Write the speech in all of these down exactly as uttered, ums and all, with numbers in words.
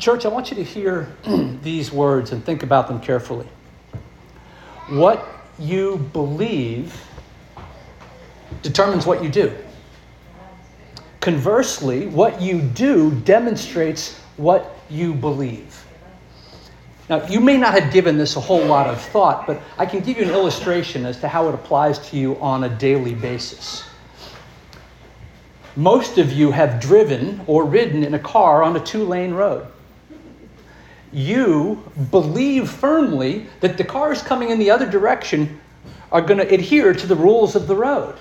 Church, I want you to hear these words and think about them carefully. What you believe determines what you do. Conversely, what you do demonstrates what you believe. Now, you may not have given this a whole lot of thought, but I can give you an illustration as to how it applies to you on a daily basis. Most of you have driven or ridden in a car on a two-lane road. You believe firmly that the cars coming in the other direction are going to adhere to the rules of the road.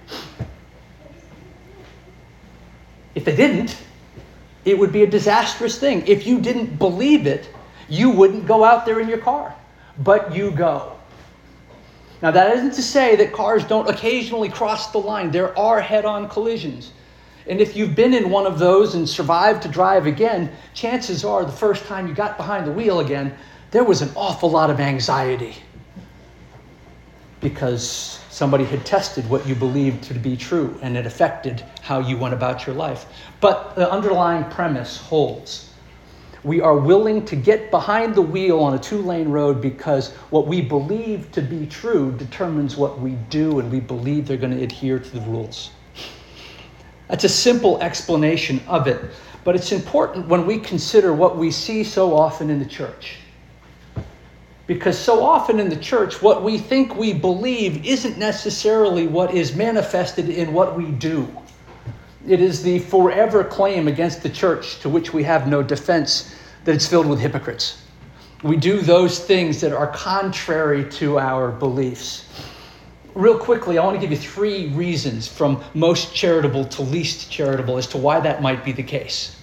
If they didn't, it would be a disastrous thing. If you didn't believe it, you wouldn't go out there in your car, but you go. Now, that isn't to say that cars don't occasionally cross the line. There are head-on collisions. And if you've been in one of those and survived to drive again, chances are the first time you got behind the wheel again, there was an awful lot of anxiety because somebody had tested what you believed to be true and it affected how you went about your life. But the underlying premise holds. We are willing to get behind the wheel on a two-lane road because what we believe to be true determines what we do, and we believe they're going to adhere to the rules. That's a simple explanation of it, but it's important when we consider what we see so often in the church. Because so often in the church, what we think we believe isn't necessarily what is manifested in what we do. It is the forever claim against the church to which we have no defense that it's filled with hypocrites. We do those things that are contrary to our beliefs. Real quickly, I want to give you three reasons from most charitable to least charitable as to why that might be the case.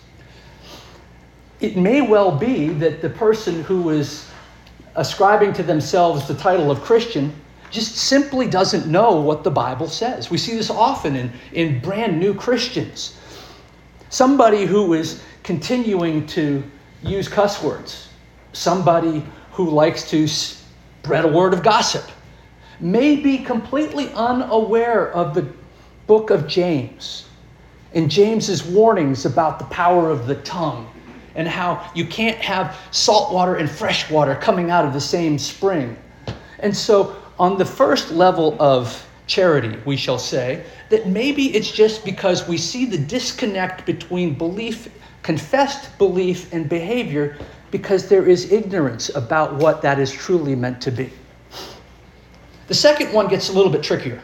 It may well be that the person who is ascribing to themselves the title of Christian just simply doesn't know what the Bible says. We see this often in, in brand new Christians. Somebody who is continuing to use cuss words, somebody who likes to spread a word of gossip, may be completely unaware of the book of James and James's warnings about the power of the tongue and how you can't have salt water and fresh water coming out of the same spring. And so on the first level of charity, we shall say that maybe it's just because we see the disconnect between belief, confessed belief, and behavior because there is ignorance about what that is truly meant to be. The second one gets a little bit trickier.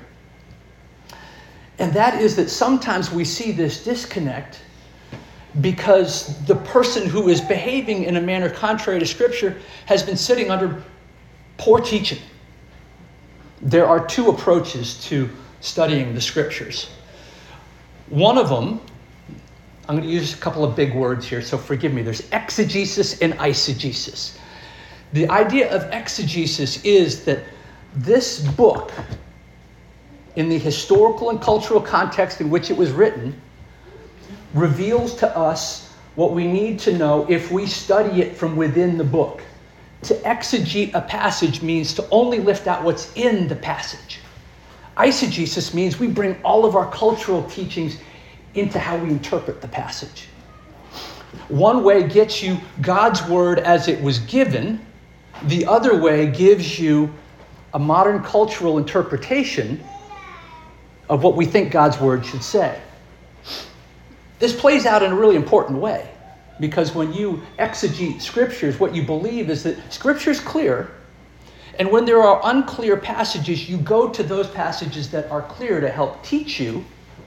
And that is that sometimes we see this disconnect because the person who is behaving in a manner contrary to Scripture has been sitting under poor teaching. There are two approaches to studying the Scriptures. One of them, I'm going to use a couple of big words here, so forgive me. There's exegesis and eisegesis. The idea of exegesis is that this book, in the historical and cultural context in which it was written, reveals to us what we need to know if we study it from within the book. To exegete a passage means to only lift out what's in the passage. Eisegesis means we bring all of our cultural teachings into how we interpret the passage. One way gets you God's word as it was given. The other way gives you a modern cultural interpretation of what we think God's word should say. This plays out in a really important way, because when you exegete scriptures, what you believe is that scripture is clear, and when there are unclear passages, you go to those passages that are clear to help teach you.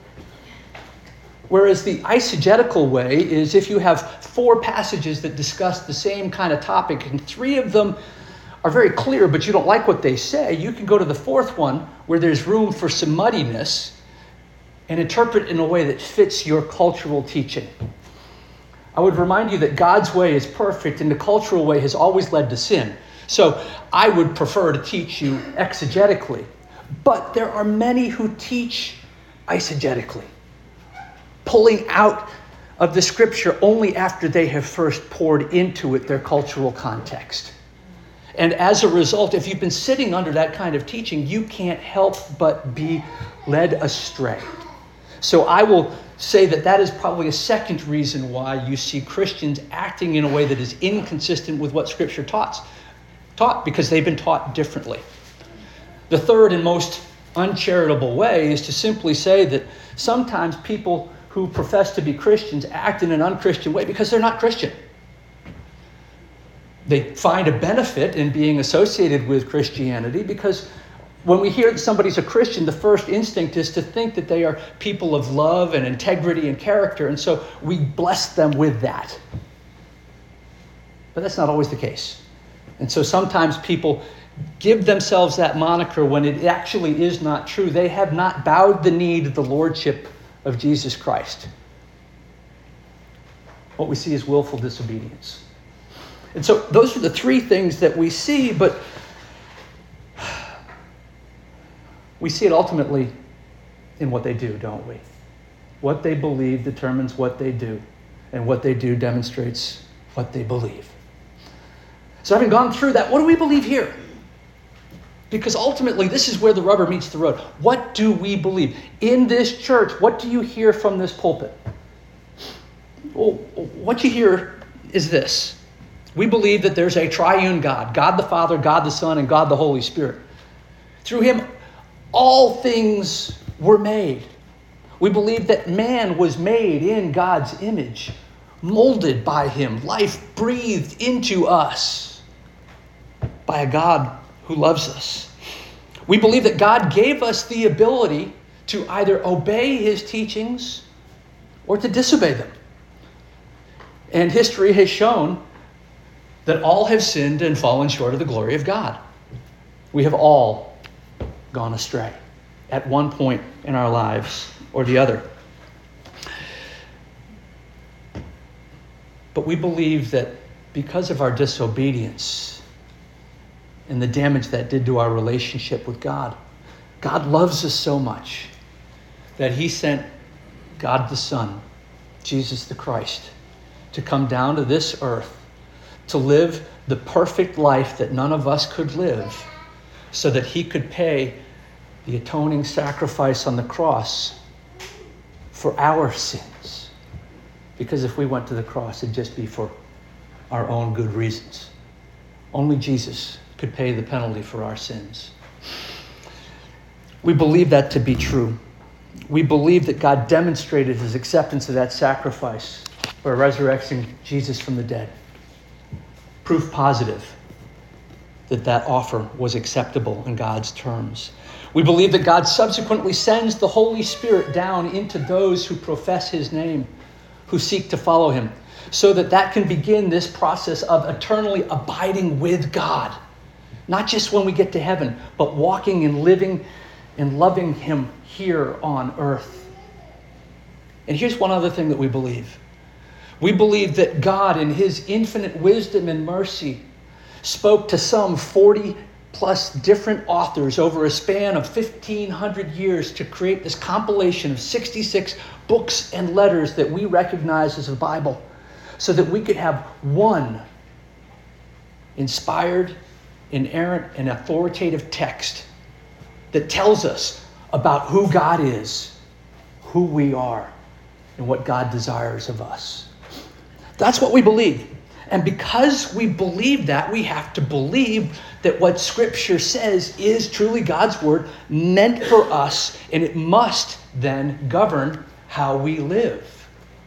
Whereas the eisegetical way is if you have four passages that discuss the same kind of topic, and three of them are very clear, but you don't like what they say, you can go to the fourth one where there's room for some muddiness and interpret in a way that fits your cultural teaching. I would remind you that God's way is perfect and the cultural way has always led to sin. So I would prefer to teach you exegetically. But there are many who teach eisegetically, pulling out of the scripture only after they have first poured into it their cultural context. And as a result, if you've been sitting under that kind of teaching, you can't help but be led astray. So I will say that that is probably a second reason why you see Christians acting in a way that is inconsistent with what Scripture taught, taught because they've been taught differently. The third and most uncharitable way is to simply say that sometimes people who profess to be Christians act in an unchristian way because they're not Christian. They find a benefit in being associated with Christianity because when we hear that somebody's a Christian, the first instinct is to think that they are people of love and integrity and character, and so we bless them with that. But that's not always the case. And so sometimes people give themselves that moniker when it actually is not true. They have not bowed the knee to the lordship of Jesus Christ. What we see is willful disobedience. And so those are the three things that we see, but we see it ultimately in what they do, don't we? What they believe determines what they do, and what they do demonstrates what they believe. So having gone through that, what do we believe here? Because ultimately, this is where the rubber meets the road. What do we believe? In this church, what do you hear from this pulpit? Well, what you hear is this. We believe that there's a triune God, God the Father, God the Son, and God the Holy Spirit. Through him, all things were made. We believe that man was made in God's image, molded by him, life breathed into us by a God who loves us. We believe that God gave us the ability to either obey his teachings or to disobey them. And history has shown that all have sinned and fallen short of the glory of God. We have all gone astray at one point in our lives or the other. But we believe that because of our disobedience and the damage that did to our relationship with God, God loves us so much that he sent God the Son, Jesus the Christ, to come down to this earth to live the perfect life that none of us could live, so that he could pay the atoning sacrifice on the cross for our sins. Because if we went to the cross, it'd just be for our own good reasons. Only Jesus could pay the penalty for our sins. We believe that to be true. We believe that God demonstrated his acceptance of that sacrifice by resurrecting Jesus from the dead. Proof positive that that offer was acceptable in God's terms. We believe that God subsequently sends the Holy Spirit down into those who profess his name, who seek to follow him, so that that can begin this process of eternally abiding with God. Not just when we get to heaven, but walking and living and loving him here on earth. And here's one other thing that we believe. We believe that God, in his infinite wisdom and mercy, spoke to some forty plus different authors over a span of fifteen hundred years to create this compilation of sixty-six books and letters that we recognize as the Bible, so that we could have one inspired, inerrant, and authoritative text that tells us about who God is, who we are, and what God desires of us. That's what we believe. And because we believe that, we have to believe that what Scripture says is truly God's word meant for us, and it must then govern how we live.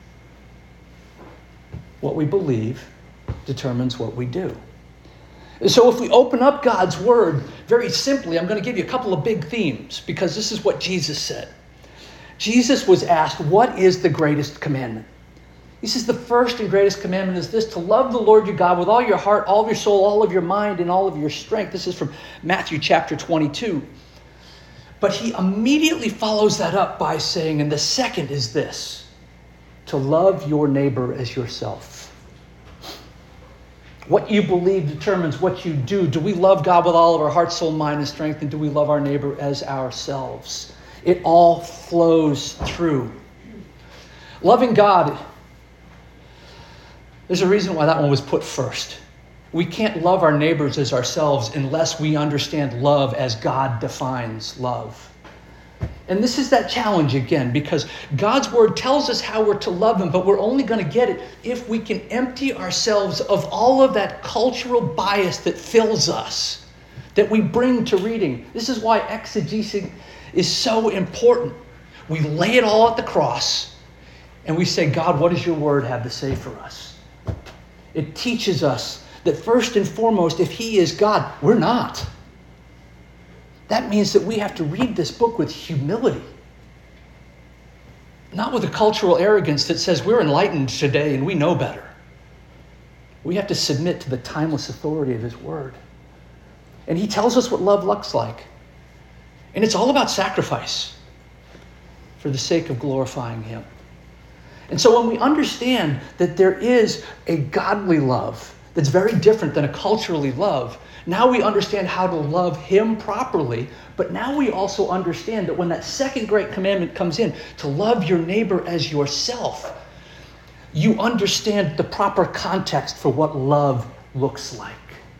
What we believe determines what we do. And so if we open up God's word, very simply, I'm going to give you a couple of big themes, because this is what Jesus said. Jesus was asked, what is the greatest commandment? He says the first and greatest commandment is this: to love the Lord your God with all your heart, all of your soul, all of your mind, and all of your strength. This is from Matthew chapter twenty-two. But he immediately follows that up by saying, and the second is this: to love your neighbor as yourself. What you believe determines what you do. Do we love God with all of our heart, soul, mind, and strength? And do we love our neighbor as ourselves? It all flows through. Loving God, there's a reason why that one was put first. We can't love our neighbors as ourselves unless we understand love as God defines love. And this is that challenge again, because God's word tells us how we're to love him, but we're only going to get it if we can empty ourselves of all of that cultural bias that fills us, that we bring to reading. This is why exegesis is so important. We lay it all at the cross, and we say, God, what does your word have to say for us? It teaches us that first and foremost, if he is God, we're not. That means that we have to read this book with humility. Not with a cultural arrogance that says we're enlightened today and we know better. We have to submit to the timeless authority of his word. And he tells us what love looks like. And it's all about sacrifice for the sake of glorifying him. And so when we understand that there is a godly love that's very different than a culturally love, now we understand how to love him properly, but now we also understand that when that second great commandment comes in, to love your neighbor as yourself, you understand the proper context for what love looks like.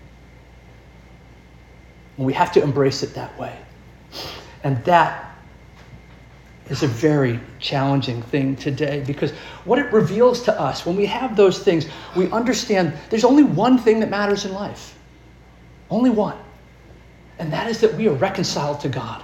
And we have to embrace it that way. And that is a very challenging thing today, because what it reveals to us, when we have those things, we understand there's only one thing that matters in life. Only one. And that is that we are reconciled to God.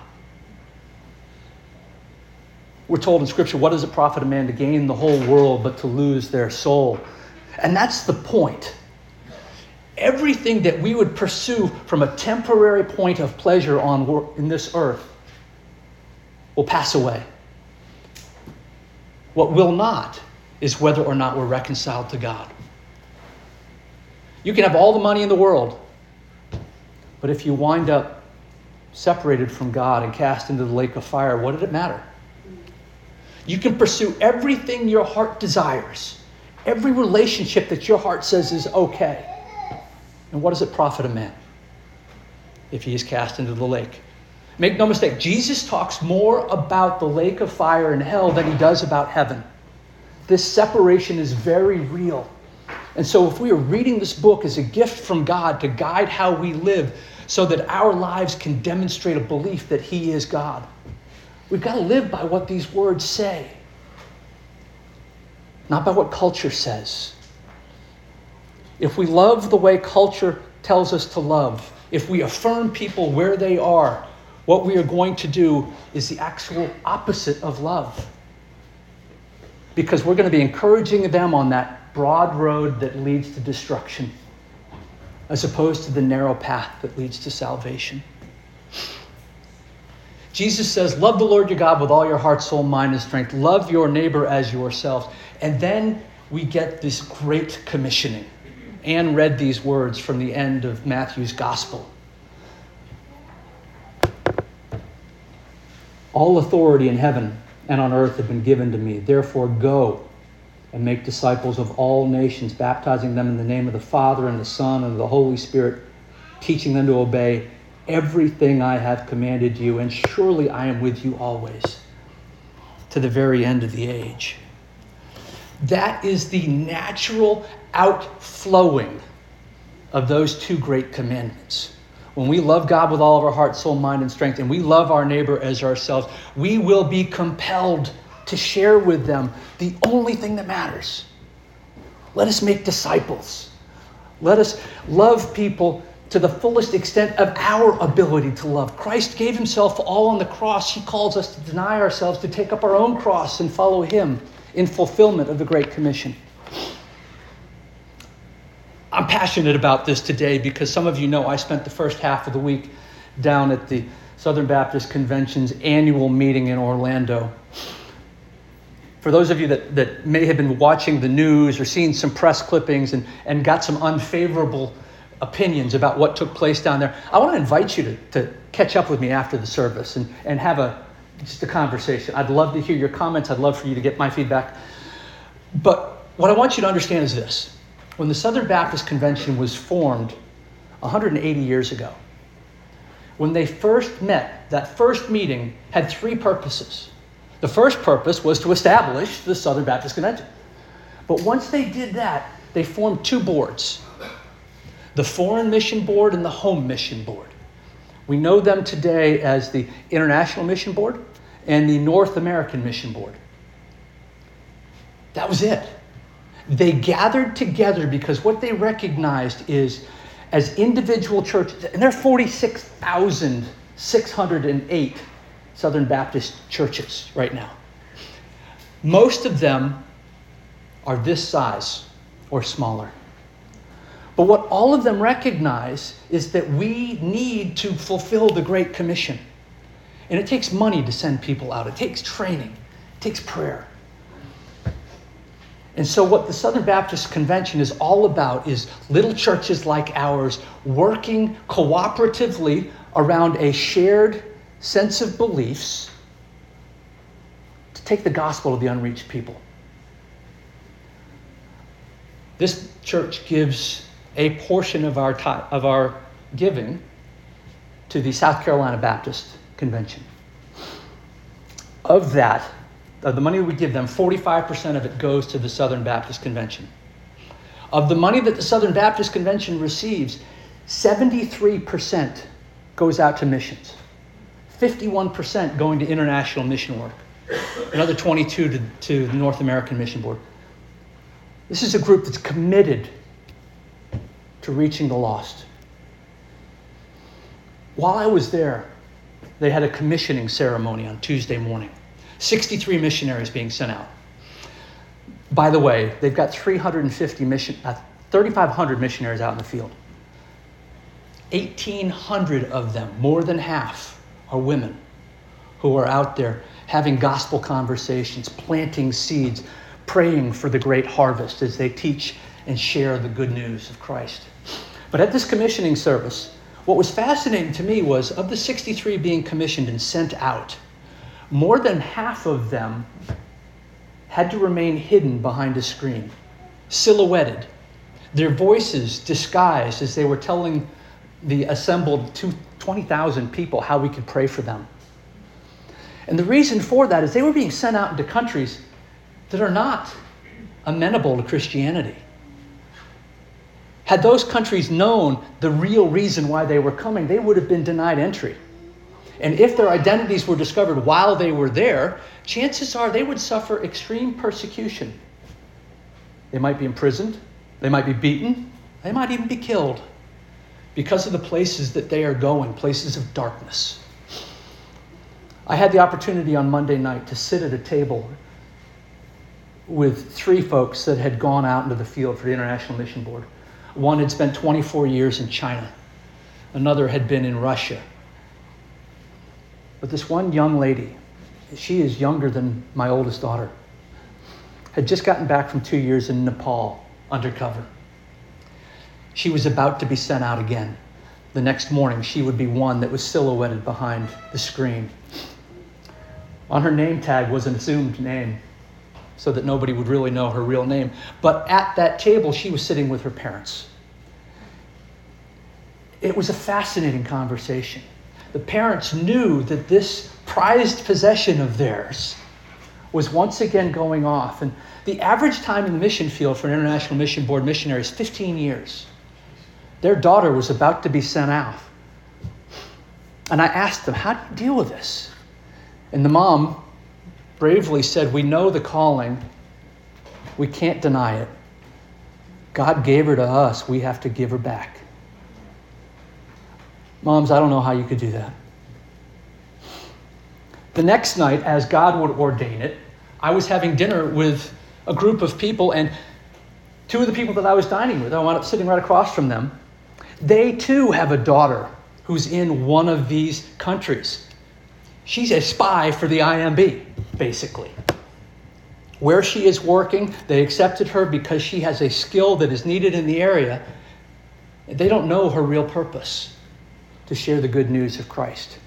We're told in Scripture, what does it profit a man to gain the whole world but to lose their soul? And that's the point. Everything that we would pursue from a temporary point of pleasure on in this earth will pass away. What will not is whether or not we're reconciled to God. You can have all the money in the world, but if you wind up separated from God and cast into the lake of fire, what did it matter? You can pursue everything your heart desires, every relationship that your heart says is okay. And what does it profit a man if he is cast into the lake? Make no mistake, Jesus talks more about the lake of fire and hell than he does about heaven. This separation is very real. And so if we are reading this book as a gift from God to guide how we live so that our lives can demonstrate a belief that he is God, we've got to live by what these words say, not by what culture says. If we love the way culture tells us to love, if we affirm people where they are, what we are going to do is the actual opposite of love. Because we're going to be encouraging them on that broad road that leads to destruction, as opposed to the narrow path that leads to salvation. Jesus says, love the Lord your God with all your heart, soul, mind, and strength. Love your neighbor as yourselves. And then we get this great commissioning. Anne read these words from the end of Matthew's gospel. All authority in heaven and on earth have been given to me. Therefore go and make disciples of all nations, baptizing them in the name of the Father and the Son and the Holy Spirit, teaching them to obey everything I have commanded you, and surely I am with you always, to the very end of the age. That is the natural outflowing of those two great commandments. When we love God with all of our heart, soul, mind, and strength, and we love our neighbor as ourselves, we will be compelled to share with them the only thing that matters. Let us make disciples. Let us love people to the fullest extent of our ability to love. Christ gave himself all on the cross. He calls us to deny ourselves, to take up our own cross and follow him in fulfillment of the Great Commission. I'm passionate about this today because some of you know I spent the first half of the week down at the Southern Baptist Convention's annual meeting in Orlando. For those of you that, that may have been watching the news or seen some press clippings and, and got some unfavorable opinions about what took place down there, I want to invite you to, to catch up with me after the service and, and have a just a conversation. I'd love to hear your comments. I'd love for you to get my feedback. But what I want you to understand is this. When the Southern Baptist Convention was formed one hundred eighty years ago, when they first met, that first meeting had three purposes. The first purpose was to establish the Southern Baptist Convention. But once they did that, they formed two boards, the Foreign Mission Board and the Home Mission Board. We know them today as the International Mission Board and the North American Mission Board. That was it. They gathered together because what they recognized is, as individual churches, and there are forty-six thousand six hundred eight Southern Baptist churches right now. Most of them are this size or smaller. But what all of them recognize is that we need to fulfill the Great Commission. And it takes money to send people out. It takes training. It takes prayer. And so what the Southern Baptist Convention is all about is little churches like ours working cooperatively around a shared sense of beliefs to take the gospel to the unreached people. This church gives a portion of our ti- of our giving to the South Carolina Baptist Convention. Of that, of the money we give them, forty-five percent of it goes to the Southern Baptist Convention. Of the money that the Southern Baptist Convention receives, seventy-three percent goes out to missions. fifty-one percent going to international mission work. Another twenty-two to, to the North American Mission Board. This is a group that's committed to reaching the lost. While I was there, they had a commissioning ceremony on Tuesday morning. sixty-three missionaries being sent out. By the way, they've got three hundred fifty mission, uh, thirty-five hundred missionaries out in the field. eighteen hundred of them, more than half, are women who are out there having gospel conversations, planting seeds, praying for the great harvest as they teach and share the good news of Christ. But at this commissioning service, what was fascinating to me was, of the sixty-three being commissioned and sent out, more than half of them had to remain hidden behind a screen, silhouetted, their voices disguised as they were telling the assembled twenty thousand people how we could pray for them. And the reason for that is they were being sent out into countries that are not amenable to Christianity. Had those countries known the real reason why they were coming, they would have been denied entry. And if their identities were discovered while they were there, chances are they would suffer extreme persecution. They might be imprisoned, they might be beaten, they might even be killed because of the places that they are going, places of darkness. I had the opportunity on Monday night to sit at a table with three folks that had gone out into the field for the International Mission Board. One had spent twenty-four years in China. Another had been in Russia. But this one young lady, she is younger than my oldest daughter, had just gotten back from two years in Nepal undercover. She was about to be sent out again. The next morning, she would be one that was silhouetted behind the screen. On her name tag was an assumed name, so that nobody would really know her real name. But at that table, she was sitting with her parents. It was a fascinating conversation. The parents knew that this prized possession of theirs was once again going off. And the average time in the mission field for an International Mission Board missionary is fifteen years. Their daughter was about to be sent out. And I asked them, how do you deal with this? And the mom bravely said, we know the calling. We can't deny it. God gave her to us. We have to give her back. Moms, I don't know how you could do that. The next night, as God would ordain it, I was having dinner with a group of people, and two of the people that I was dining with, I wound up sitting right across from them. They too have a daughter who's in one of these countries. She's a spy for the I M B, basically. Where she is working, they accepted her because she has a skill that is needed in the area. They don't know her real purpose, to share the good news of Christ.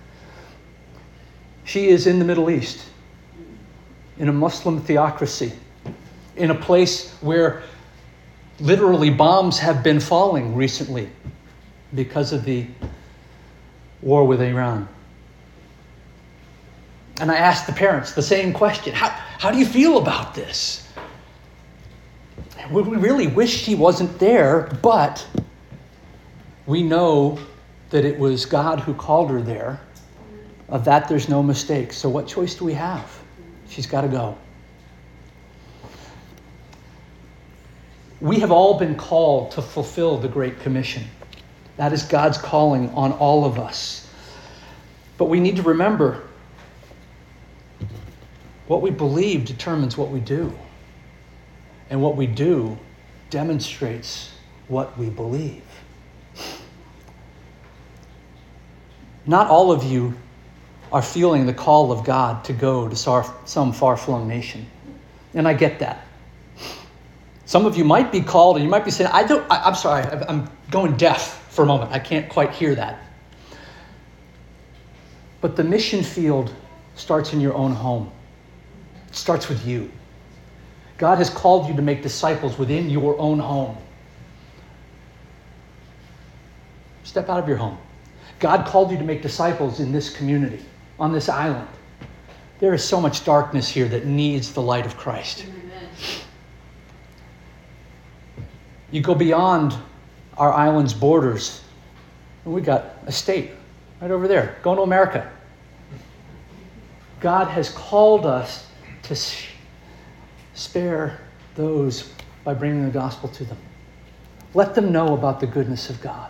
She is in the Middle East, in a Muslim theocracy, in a place where literally bombs have been falling recently because of the war with Iran. And I asked the parents the same question. How, how do you feel about this? We really wish she wasn't there, but we know that it was God who called her there. Of that, there's no mistake. So what choice do we have? She's got to go. We have all been called to fulfill the Great Commission. That is God's calling on all of us. But we need to remember, what we believe determines what we do. And what we do demonstrates what we believe. Not all of you are feeling the call of God to go to some far-flung nation. And I get that. Some of you might be called and you might be saying, I don't, I, I'm sorry, I'm going deaf for a moment. I can't quite hear that. But the mission field starts in your own home. It starts with you. God has called you to make disciples within your own home. Step out of your home. God called you to make disciples in this community, on this island. There is so much darkness here that needs the light of Christ. Amen. You go beyond our island's borders, and we got a state right over there, going to America. God has called us to spare those by bringing the gospel to them. Let them know about the goodness of God.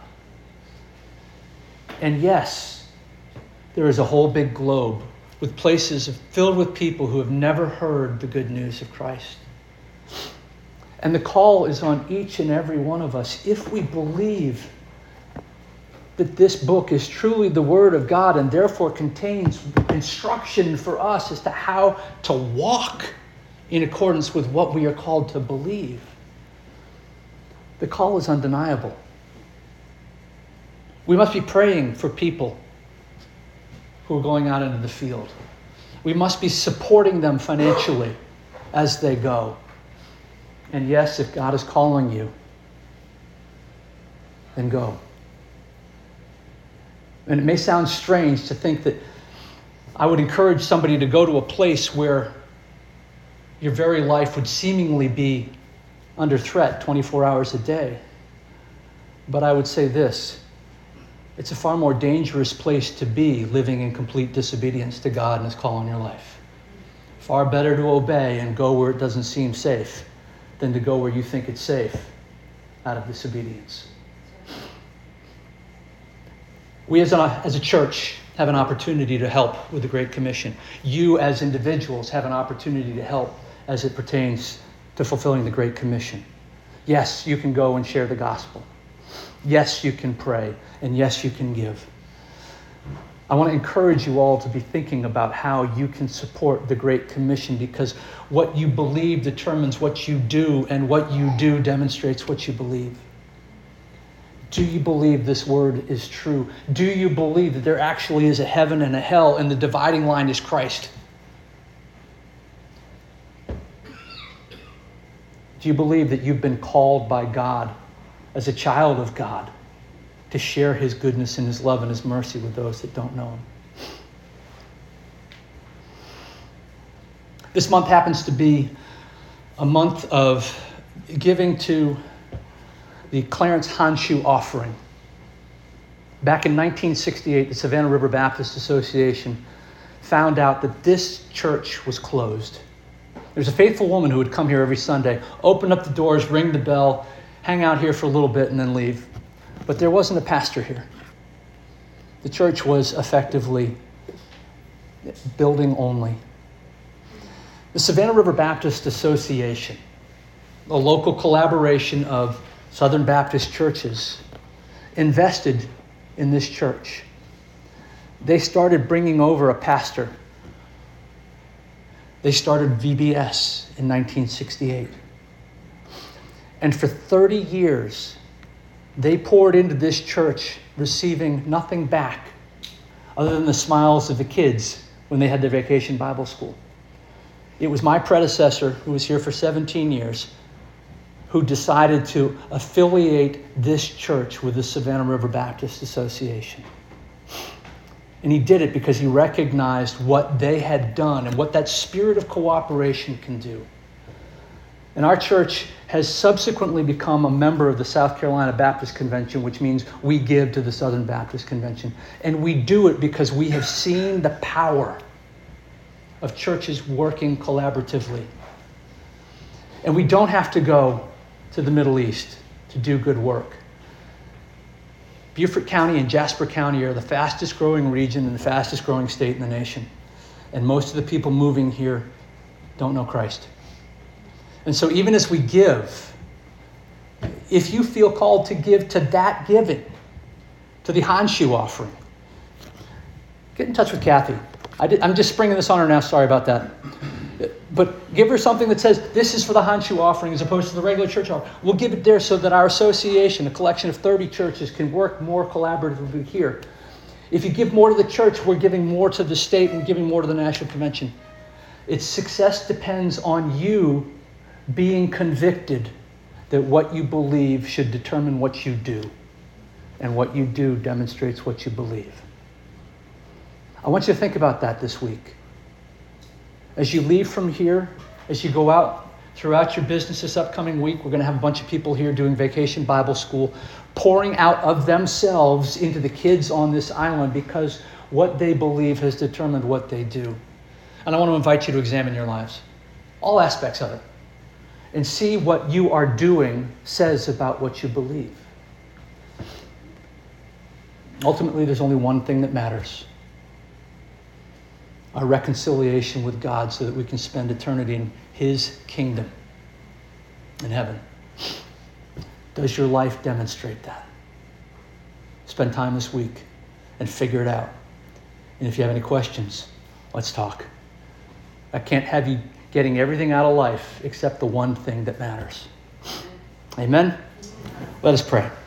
And yes, there is a whole big globe with places filled with people who have never heard the good news of Christ. And the call is on each and every one of us. If we believe that this book is truly the Word of God and therefore contains instruction for us as to how to walk in accordance with what we are called to believe, the call is undeniable. We must be praying for people who are going out into the field. We must be supporting them financially as they go. And yes, if God is calling you, then go. And it may sound strange to think that I would encourage somebody to go to a place where your very life would seemingly be under threat twenty-four hours a day. But I would say this: it's a far more dangerous place to be living in complete disobedience to God and His call on your life. Far better to obey and go where it doesn't seem safe than to go where you think it's safe out of disobedience. We as a, as a church have an opportunity to help with the Great Commission. You as individuals have an opportunity to help as it pertains to fulfilling the Great Commission. Yes, you can go and share the gospel. Yes, you can pray. And yes, you can give. I want to encourage you all to be thinking about how you can support the Great Commission, because what you believe determines what you do, and what you do demonstrates what you believe. Do you believe this word is true? Do you believe that there actually is a heaven and a hell, and the dividing line is Christ? Do you believe that you've been called by God as a child of God to share His goodness and His love and His mercy with those that don't know Him? This month happens to be a month of giving to the Clarence Honshu offering. Back in nineteen sixty-eight, the Savannah River Baptist Association found out that this church was closed. There's a faithful woman who would come here every Sunday, open up the doors, ring the bell, hang out here for a little bit, and then leave. But there wasn't a pastor here. The church was effectively building only. The Savannah River Baptist Association, a local collaboration of Southern Baptist churches, invested in this church. They started bringing over a pastor. They started V B S in nineteen sixty-eight. And for thirty years, they poured into this church, receiving nothing back other than the smiles of the kids when they had their vacation Bible school. It was my predecessor, who was here for seventeen years, who decided to affiliate this church with the Savannah River Baptist Association. And he did it because he recognized what they had done and what that spirit of cooperation can do. And our church has subsequently become a member of the South Carolina Baptist Convention, which means we give to the Southern Baptist Convention. And we do it because we have seen the power of churches working collaboratively. And we don't have to go to the Middle East to do good work. Beaufort County and Jasper County are the fastest growing region and the fastest growing state in the nation. And most of the people moving here don't know Christ. And so even as we give, if you feel called to give to that giving, to the Hanshu offering, get in touch with Kathy. I did, I'm just springing this on her now. Sorry about that. But give her something that says, this is for the Hanshu offering as opposed to the regular church offering. We'll give it there so that our association, a collection of thirty churches, can work more collaboratively here. If you give more to the church, we're giving more to the state and giving more to the National Convention. Its success depends on you being convicted that what you believe should determine what you do. And what you do demonstrates what you believe. I want you to think about that this week. As you leave from here, as you go out throughout your business this upcoming week, we're going to have a bunch of people here doing Vacation Bible School, pouring out of themselves into the kids on this island because what they believe has determined what they do. And I want to invite you to examine your lives, all aspects of it, and see what you are doing says about what you believe. Ultimately, there's only one thing that matters. Our reconciliation with God so that we can spend eternity in His kingdom in heaven. Does your life demonstrate that? Spend time this week and figure it out. And if you have any questions, let's talk. I can't have you getting everything out of life except the one thing that matters. Amen? Let us pray.